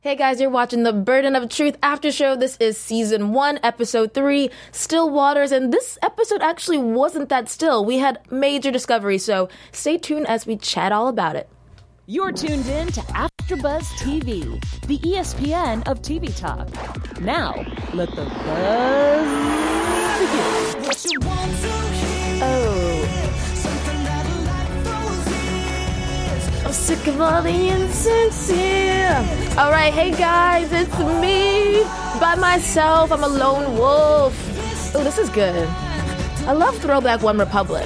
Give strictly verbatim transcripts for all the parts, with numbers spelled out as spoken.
Hey guys, you're watching the Burden of Truth After Show. This is season one, episode three, Still Waters, and this episode actually wasn't that still. We had major discoveries, so stay tuned as we chat all about it. You're tuned in to AfterBuzz T V, the E S P N of T V talk. Now, let the buzz begin. Oh. I'm sick of all the insincere. All right, hey guys, it's me by myself. I'm a lone wolf. Oh, this is good. I love Throwback One Republic.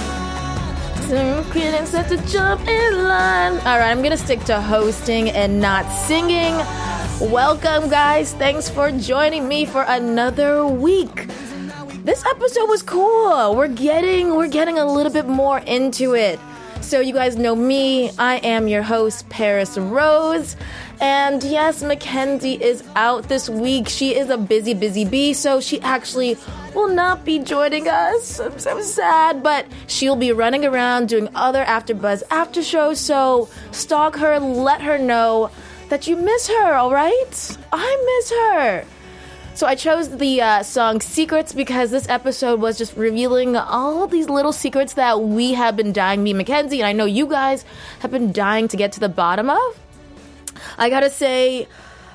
Critics have to jump in line. All right, I'm gonna stick to hosting and not singing. Welcome, guys. Thanks for joining me for another week. This episode was cool. We're getting we're getting a little bit more into it. So you guys know me, I am your host, Paris Rose, and yes, Mackenzie is out this week. She is a busy, busy bee, so she actually will not be joining us. I'm so sad, but she'll be running around doing other AfterBuzz after shows, so stalk her, let her know that you miss her, alright? I miss her. So I chose the uh, song Secrets because this episode was just revealing all these little secrets that we have been dying, me and Mackenzie, and I know you guys have been dying to get to the bottom of. I gotta say,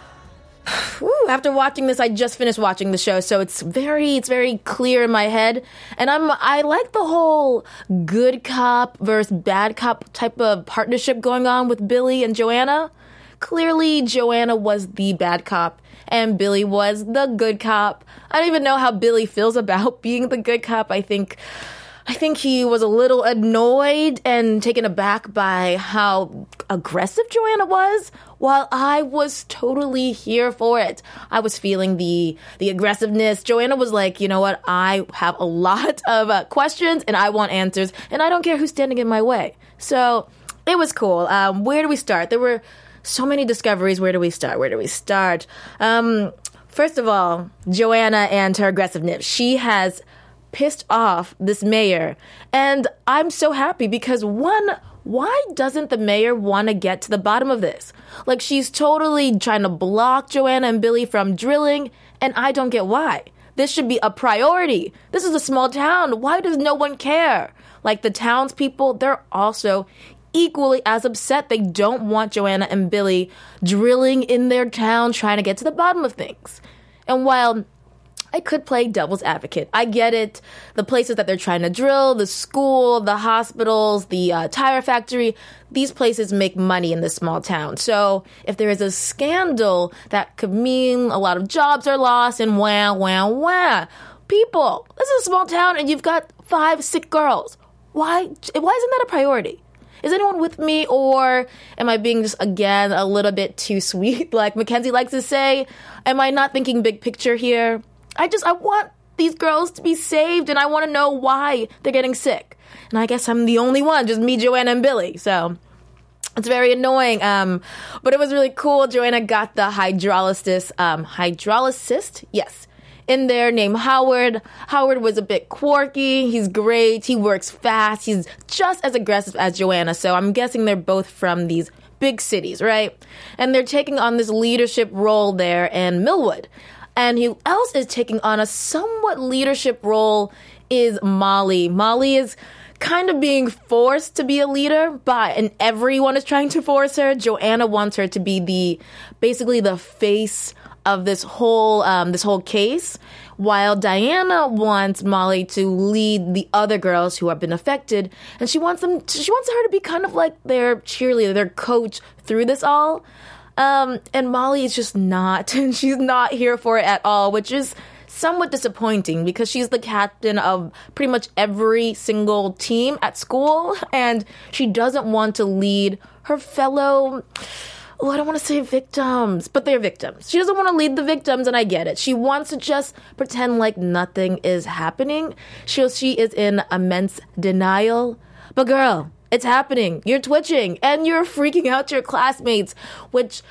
whew, after watching this, I just finished watching the show, so it's very, it's very clear in my head, and I'm, I like the whole good cop versus bad cop type of partnership going on with Billy and Joanna. Clearly, Joanna was the bad cop, and Billy was the good cop. I don't even know how Billy feels about being the good cop. I think, I think he was a little annoyed and taken aback by how aggressive Joanna was, while I was totally here for it. I was feeling the the aggressiveness. Joanna was like, you know what? I have a lot of uh, questions, and I want answers, and I don't care who's standing in my way. So it was cool. Um, where do we start? There were so many discoveries. Where do we start? Where do we start? Um, first of all, Joanna and her aggressiveness. She has pissed off this mayor. And I'm so happy because, one, why doesn't the mayor want to get to the bottom of this? Like, she's totally trying to block Joanna and Billy from drilling, and I don't get why. This should be a priority. This is a small town. Why does no one care? Like, the townspeople, they're also equally as upset. They don't want Joanna and Billy drilling in their town, trying to get to the bottom of things. And while I could play devil's advocate, I get it. The places that they're trying to drill, the school, the hospitals, the uh, tire factory, these places make money in this small town. So if there is a scandal, that could mean a lot of jobs are lost and wah, wah, wah. People, this is a small town and you've got five sick girls. Why, why isn't that a priority? Is anyone with me, or am I being just, again, a little bit too sweet, like Mackenzie likes to say? Am I not thinking big picture here? I just, I want these girls to be saved, and I want to know why they're getting sick. And I guess I'm the only one, just me, Joanna, and Billy, so it's very annoying. Um, but it was really cool. Joanna got the hydrologist, um, hydrologist, yes, in there named Howard. Howard was a bit quirky. He's great. He works fast. He's just as aggressive as Joanna. So I'm guessing they're both from these big cities, right? And they're taking on this leadership role there in Millwood. And who else is taking on a somewhat leadership role is Molly. Molly is kind of being forced to be a leader, but and everyone is trying to force her. Joanna wants her to be the basically the face of this whole um, this whole case, while Diana wants Molly to lead the other girls who have been affected, and she wants them. To, she wants her to be kind of like their cheerleader, their coach through this all. Um, and Molly is just not, and she's not here for it at all, which is somewhat disappointing because she's the captain of pretty much every single team at school, and she doesn't want to lead her fellow. Oh, I don't want to say victims, but they're victims. She doesn't want to lead the victims, and I get it. She wants to just pretend like nothing is happening. She, she is in immense denial. But girl, it's happening. You're twitching, and you're freaking out your classmates, which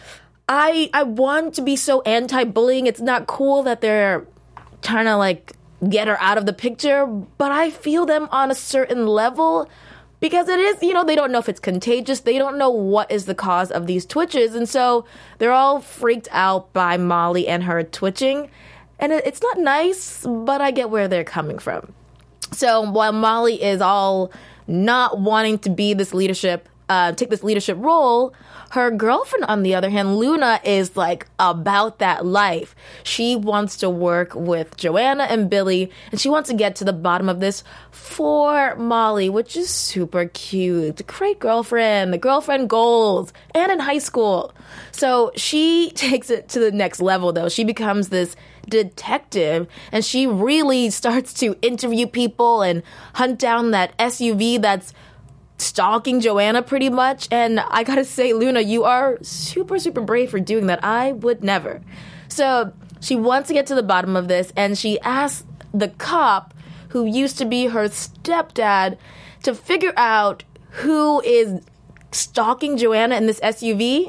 I I want to be so anti-bullying. It's not cool that they're trying to, like, get her out of the picture, but I feel them on a certain level. Because it is, you know, they don't know if it's contagious. They don't know what is the cause of these twitches. And so they're all freaked out by Molly and her twitching. And it's not nice, but I get where they're coming from. So while Molly is all not wanting to be this leadership, uh, take this leadership role, her girlfriend, on the other hand, Luna, is like about that life. She wants to work with Joanna and Billy, and she wants to get to the bottom of this for Molly, which is super cute. Great girlfriend, the girlfriend goals, and in high school. So she takes it to the next level, though. She becomes this detective, and she really starts to interview people and hunt down that S U V that's stalking Joanna pretty much. And I gotta say, Luna, you are super, super brave for doing that. I would never. So she wants to get to the bottom of this, and she asks the cop, who used to be her stepdad, to figure out who is stalking Joanna in this S U V.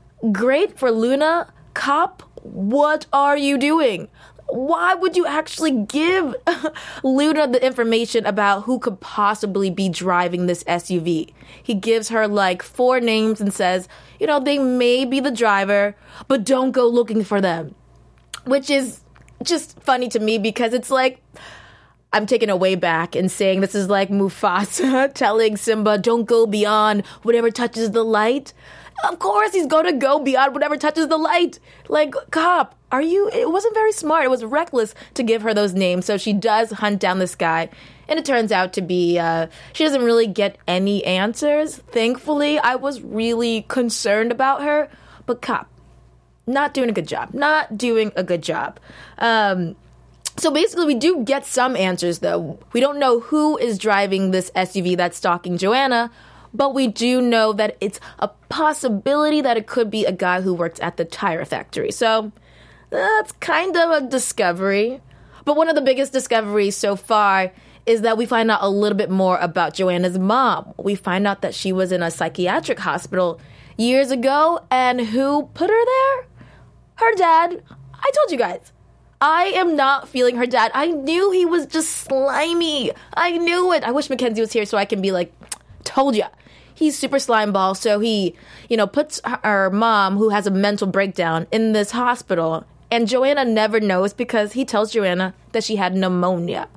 Great for Luna. Cop, what are you doing? Why would you actually give Luna the information about who could possibly be driving this S U V? He gives her like four names and says, you know, they may be the driver, but don't go looking for them. Which is just funny to me because it's like, I'm taking it way back and saying this is like Mufasa telling Simba, don't go beyond whatever touches the light. Of course he's going to go beyond whatever touches the light. Like, cop, are you... It wasn't very smart. It was reckless to give her those names. So she does hunt down this guy. And it turns out to be... Uh, she doesn't really get any answers. Thankfully, I was really concerned about her. But cop, not doing a good job. Not doing a good job. Um... So basically, we do get some answers, though. We don't know who is driving this S U V that's stalking Joanna, but we do know that it's a possibility that it could be a guy who works at the tire factory. So that's kind of a discovery. But one of the biggest discoveries so far is that we find out a little bit more about Joanna's mom. We find out that she was in a psychiatric hospital years ago, and who put her there? Her dad. I told you guys. I am not feeling her dad. I knew he was just slimy. I knew it. I wish Mackenzie was here so I can be like, told ya. He's super slime ball. So he, you know, puts her mom, who has a mental breakdown, in this hospital. And Joanna never knows because he tells Joanna that she had pneumonia.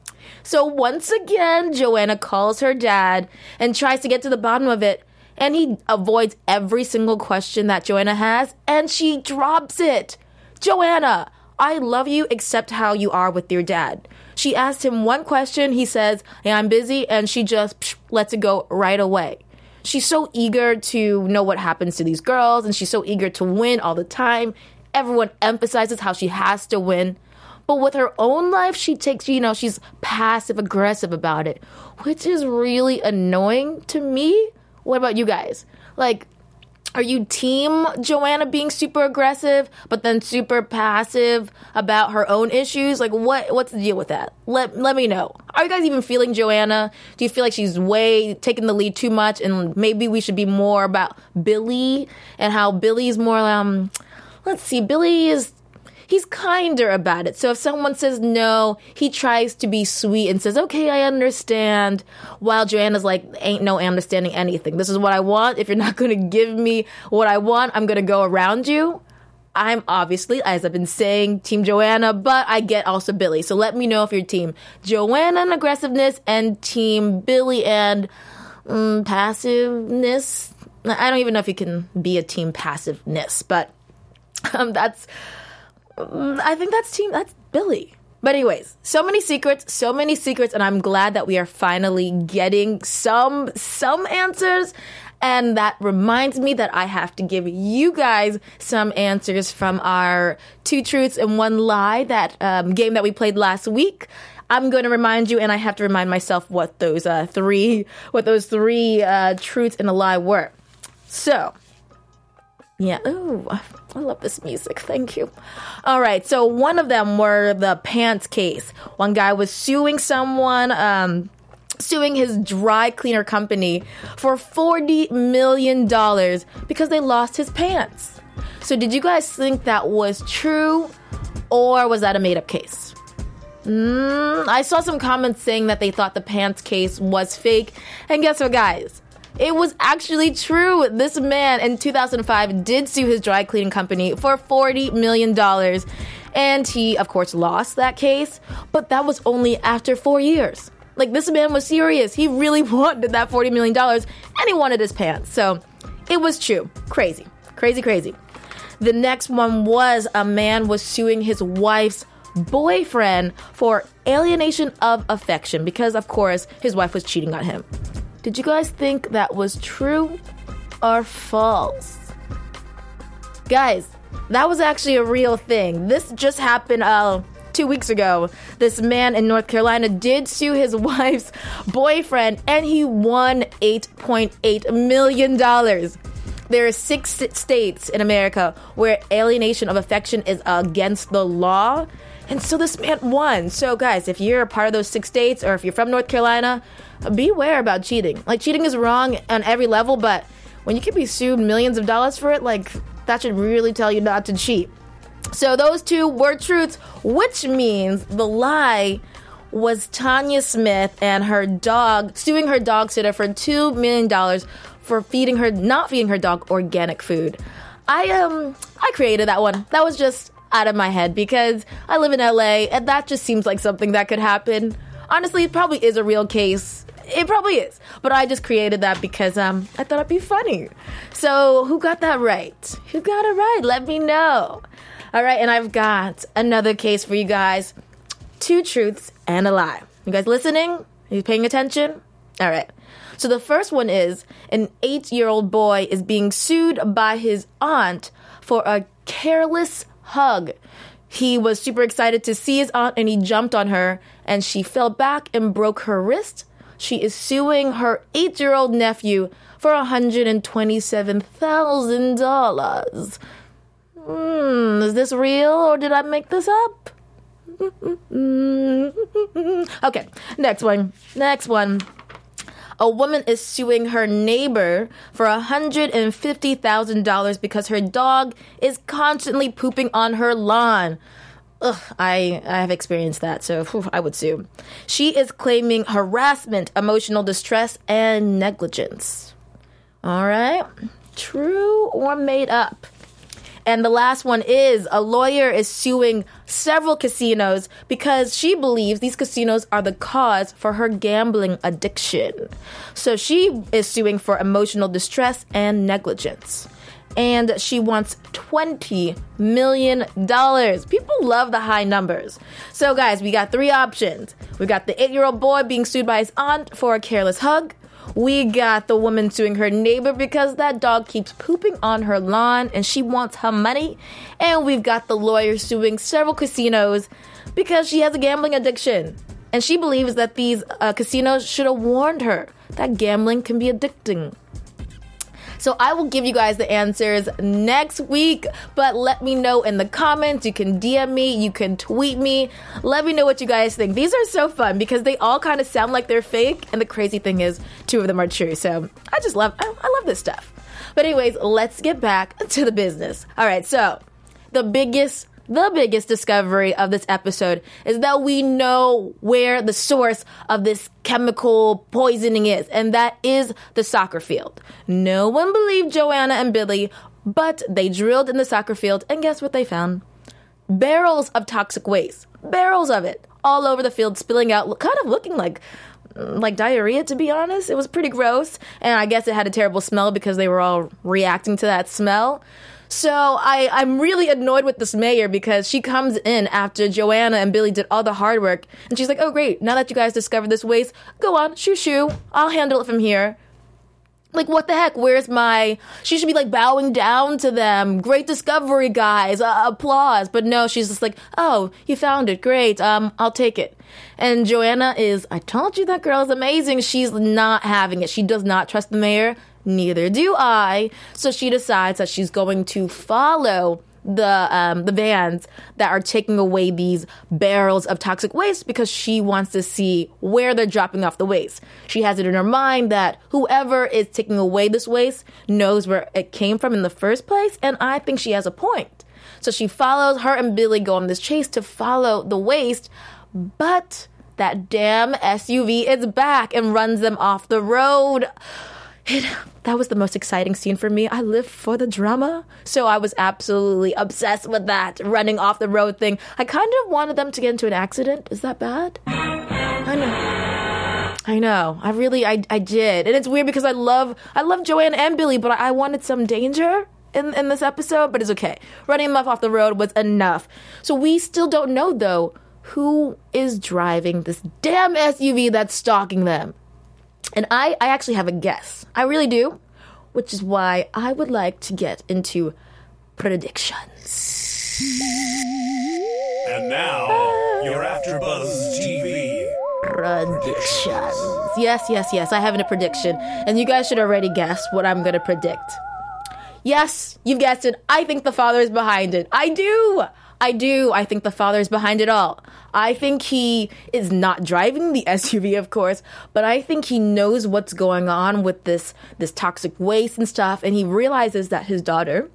So once again, Joanna calls her dad and tries to get to the bottom of it. And he avoids every single question that Joanna has. And she drops it. Joanna, I love you except how you are with your dad. She asked him one question. He says, hey, I'm busy. And she just psh, lets it go right away. She's so eager to know what happens to these girls. And she's so eager to win all the time. Everyone emphasizes how she has to win. But with her own life, she takes, you know, she's passive aggressive about it, which is really annoying to me. What about you guys? Like, are you team Joanna being super aggressive, but then super passive about her own issues? Like, what? What's the deal with that? Let let me know. Are you guys even feeling Joanna? Do you feel like she's way taking the lead too much, and maybe we should be more about Billy and how Billy's more? Um, let's see, Billy is. He's kinder about it. So if someone says no, he tries to be sweet and says, okay, I understand. While Joanna's like, ain't no understanding anything. This is what I want. If you're not going to give me what I want, I'm going to go around you. I'm obviously, as I've been saying, Team Joanna, but I get also Billy. So let me know if you're Team Joanna and aggressiveness and Team Billy and um, passiveness. I don't even know if you can be a Team passiveness, but um, that's... I think that's team, that's Billy. But anyways, so many secrets, so many secrets, and I'm glad that we are finally getting some, some answers. And that reminds me that I have to give you guys some answers from our Two Truths and One Lie, that um, game that we played last week. I'm going to remind you, and I have to remind myself what those uh, three, what those three uh, truths and a lie were. So, yeah, ooh, I love this music. Thank you. All right. So one of them were the pants case. One guy was suing someone, um, suing his dry cleaner company for forty million dollars because they lost his pants. So did you guys think that was true, or was that a made-up case? Mm, I saw some comments saying that they thought the pants case was fake. And guess what, guys? It was actually true. This man in two thousand five did sue his dry cleaning company for forty million dollars. And he, of course, lost that case. But that was only after four years. Like, this man was serious. He really wanted that forty million dollars. And he wanted his pants. So it was true. Crazy. Crazy, crazy. The next one was a man was suing his wife's boyfriend for alienation of affection because, of course, his wife was cheating on him. Did you guys think that was true or false? Guys, that was actually a real thing. This just happened uh, two weeks ago. This man in North Carolina did sue his wife's boyfriend, and he won eight point eight million dollars. There are six states in America where alienation of affection is against the law. And so this man won. So guys, if you're a part of those six states or if you're from North Carolina, beware about cheating. Like, cheating is wrong on every level, but when you can be sued millions of dollars for it, like, that should really tell you not to cheat. So those two were truths, which means the lie was Tanya Smith and her dog, suing her dog sitter for two million dollars for feeding her, not feeding her dog organic food. I, um, I created that one. That was just out of my head because I live in L A and that just seems like something that could happen. Honestly, it probably is a real case. It probably is. But I just created that because um, I thought it'd be funny. So who got that right? Who got it right? Let me know. All right, and I've got another case for you guys. Two truths and a lie. You guys listening? Are you paying attention? All right. So the first one is an eight-year-old boy is being sued by his aunt for a careless hug. He was super excited to see his aunt and he jumped on her and she fell back and broke her wrist. She is suing her eight-year-old nephew for one hundred twenty-seven thousand dollars. Hmm, is this real or did I make this up? Okay, next one. Next one. A woman is suing her neighbor for one hundred fifty thousand dollars because her dog is constantly pooping on her lawn. Ugh, I, I have experienced that, so whew, I would sue. She is claiming harassment, emotional distress, and negligence. All right. True or made up? And the last one is a lawyer is suing several casinos because she believes these casinos are the cause for her gambling addiction. So she is suing for emotional distress and negligence. And she wants twenty million dollars. People love the high numbers. So guys, we got three options. We got the eight-year-old boy being sued by his aunt for a careless hug. We got the woman suing her neighbor because that dog keeps pooping on her lawn and she wants her money. And we've got the lawyer suing several casinos because she has a gambling addiction. And she believes that these uh, casinos should have warned her that gambling can be addicting. So I will give you guys the answers next week, but let me know in the comments. You can D M me, you can tweet me. Let me know what you guys think. These are so fun because they all kind of sound like they're fake, and the crazy thing is two of them are true. So I just love, I, I love this stuff. But anyways, let's get back to the business. All right, so the biggest The biggest discovery of this episode is that we know where the source of this chemical poisoning is, and that is the soccer field. No one believed Joanna and Billy, but they drilled in the soccer field, and guess what they found? Barrels of toxic waste. Barrels of it. All over the field, spilling out, kind of looking like like diarrhea, to be honest. It was pretty gross, and I guess it had a terrible smell because they were all reacting to that smell. So I, I'm really annoyed with this mayor because she comes in after Joanna and Billy did all the hard work. And she's like, oh, great. Now that you guys discovered this waste, go on, shoo shoo. I'll handle it from here. Like, what the heck? Where's my... She should be, like, bowing down to them. Great discovery, guys. Uh, applause. But no, she's just like, oh, you found it. Great. Um, I'll take it. And Joanna is, I told you that girl is amazing. She's not having it. She does not trust the mayor. Neither do I. So she decides that she's going to follow the um, the vans that are taking away these barrels of toxic waste because she wants to see where they're dropping off the waste. She has it in her mind that whoever is taking away this waste knows where it came from in the first place, and I think she has a point. So she follows, her and Billy go on this chase to follow the waste, But that damn S U V is back and runs them off the road. It, that was the most exciting scene for me. I live for the drama. So I was absolutely obsessed with that running off the road thing. I kind of wanted them to get into an accident. Is that bad? I know. I know. I really, I, I did. And it's weird because I love, I love Joanna and Billy, but I, I wanted some danger in, in this episode, but it's okay. Running them off the road was enough. So we still don't know, though, who is driving this damn S U V that's stalking them. And I, I actually have a guess. I really do. Which is why I would like to get into predictions. And now, your AfterBuzz T V predictions. Yes, yes, yes. I have a prediction. And you guys should already guess what I'm going to predict. Yes, you've guessed it. I think the father is behind it. I do. I do. I think the father is behind it all. I think he is not driving the S U V, of course, but I think he knows what's going on with this, this toxic waste and stuff, and he realizes that his daughter,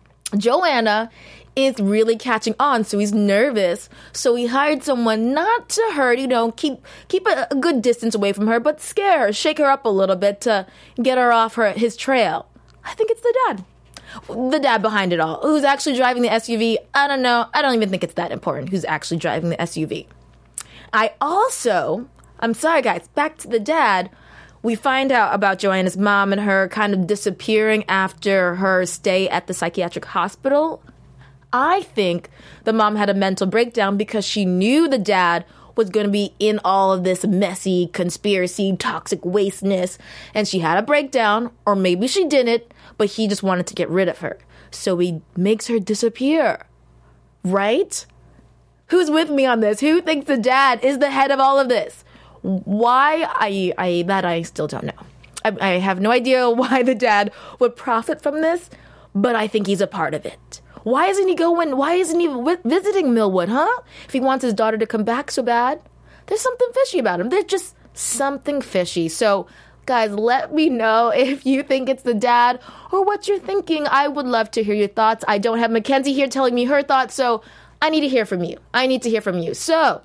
Joanna, is really catching on, so he's nervous. So he hired someone not to hurt, you know, keep keep a, a good distance away from her, but scare her, shake her up a little bit to get her off her his trail. I think it's the dad. The dad behind it all. Who's actually driving the S U V? I don't know. I don't even think it's that important who's actually driving the S U V. I also, I'm sorry guys, back to the dad. We find out about Joanna's mom and her kind of disappearing after her stay at the psychiatric hospital. I think the mom had a mental breakdown because she knew the dad was going to be in all of this messy conspiracy, toxic wasteness, and she had a breakdown, or maybe she didn't, but he just wanted to get rid of her. So he makes her disappear. Right? Who's with me on this? Who thinks the dad is the head of all of this? Why? I, I that I still don't know. I, I have no idea why the dad would profit from this, but I think he's a part of it. Why isn't he going, why isn't he w- visiting Millwood, huh? If he wants his daughter to come back so bad, there's something fishy about him. There's just something fishy. So, guys, let me know if you think it's the dad or what you're thinking. I would love to hear your thoughts. I don't have Mackenzie here telling me her thoughts, so I need to hear from you. I need to hear from you. So,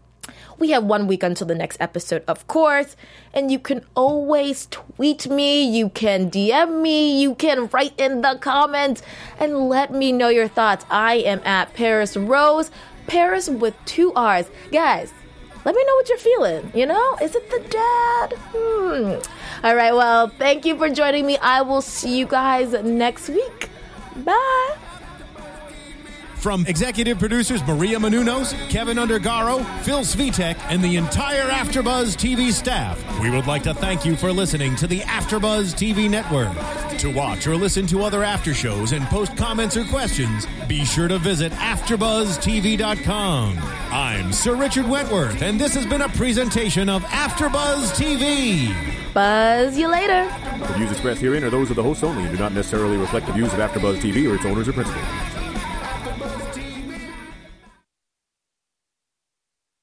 we have one week until the next episode, of course, and you can always tweet me, you can D M me, you can write in the comments, and let me know your thoughts. I am at Paris Rose, Paris with two R's. Guys, let me know what you're feeling, you know? Is it the dad? Hmm. All right, well, thank you for joining me. I will see you guys next week. Bye. From executive producers Maria Menounos, Kevin Undergaro, Phil Svitek, and the entire AfterBuzz T V staff, we would like to thank you for listening to the AfterBuzz T V network. To watch or listen to other after shows and post comments or questions, be sure to visit after buzz T V dot com. I'm Sir Richard Wentworth, and this has been a presentation of AfterBuzz T V. Buzz you later. The views expressed herein are those of the hosts only and do not necessarily reflect the views of AfterBuzz T V or its owners or principals.